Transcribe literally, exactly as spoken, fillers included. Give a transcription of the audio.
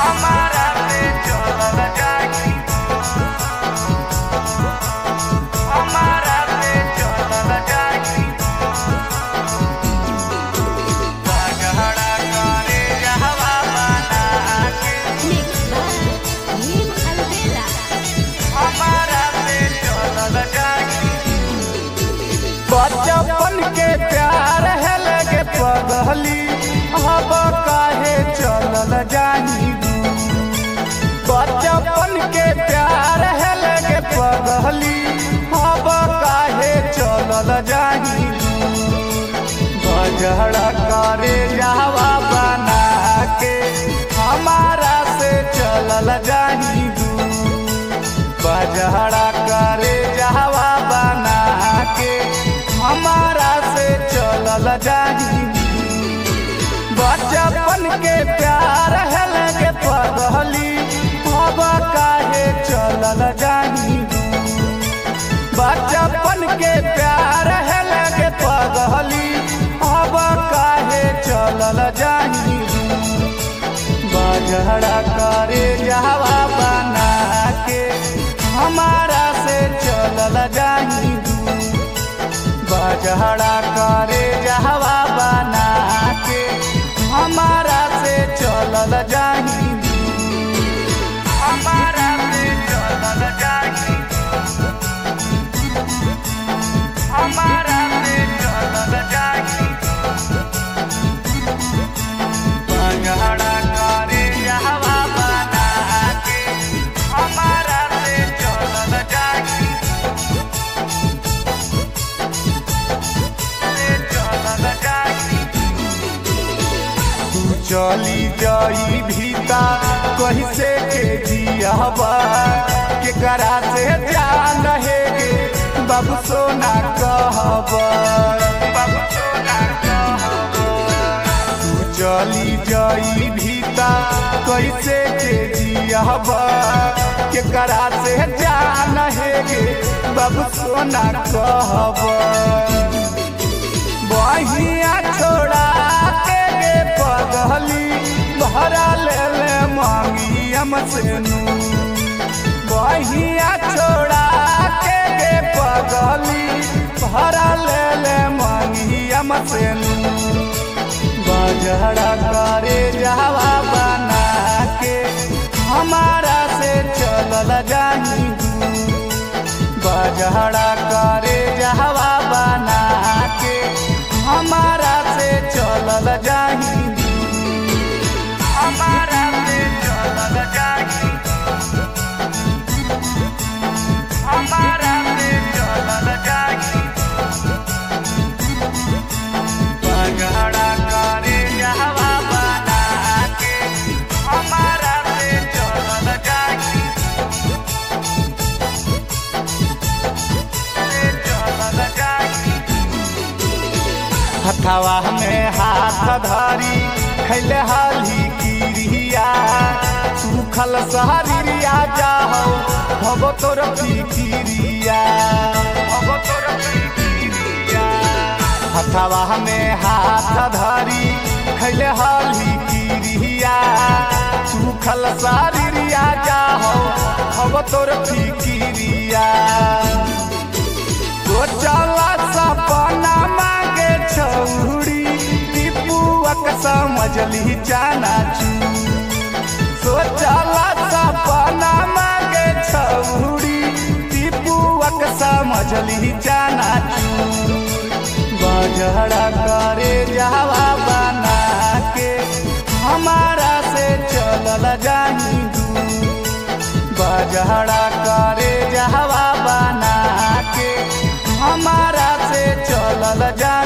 हमारा से चलल जाई, हमारा से चलल जाई। झगड़ा करे जहवा बना के हमारा से चलल जाई। बचपन के प्यार है लगे पगली, अब काहे चलल जानी। बचपन के प्यार है लगे पगली, अब काहे चलल जानी। झगड़ा करे जहवा बना के हमारा से चलल जानी। झगड़ा करे जहवा बना के हमारा से चलल जानी। बचपन के प्यार है लगे पगली, अब काहे चलल जानी। बचपन के प्यार है लगे पगली, अब काहे चलल जानी। झगड़ा करे जहवा बना के हमारा से चलल जानी। झगड़ा करे जहवा बना के हमारा से चलल जानी। हमारा से चलल जाई, हमारा से चलल जाई। झगड़ा करे जहवा बना के हमारा से चलल जाई, से चलल जाई। तू चली जाई भीता कैसे के जियाबा, केकरा से जान है गे बाबू सोना कहबा, बाबू सोना कहबा। तू चली जाई भीता कैसे के जियाबा, केकरा से जान है गे बाबू सोना कहबा। बहिया छोड़ा के गे पगली, भरा ले ले मांगी हमसे नू। बहिया छोड़ा के गे पगली, भरा ले ले मांगी हमसे नू। झगड़ा करे जहवा बना के हमारा से चलल जानी। झगड़ा करे जहवा बना के हमारा से चलल जानी। हमारा से चलल जाई, हमारा से चलल जाई। झगड़ा करे जहवा बना के हमारा से चलल जाई, से चलल जाई। हथवा में हाथ धरी खैले हाली किरिया, सुखल शरीरिया जाहो भगो तोर फिकिरिया, भगो तोर फिकिरिया। हथवा में हाथ धरी खैले हाली किरिया, सुखल शरीरिया जाहो भगो तोर फिकिरिया। तो चला सपना मांगे छौड़ी, टिपुअक समझली जाना चू। सोचला सपना मांगे छौड़ी, टिपुअक समझली जाना चू। झगड़ा करे जहवा बना के हमारा से चलल जानी। झगड़ा करे जहवा बना के हमारा से चलल जानी।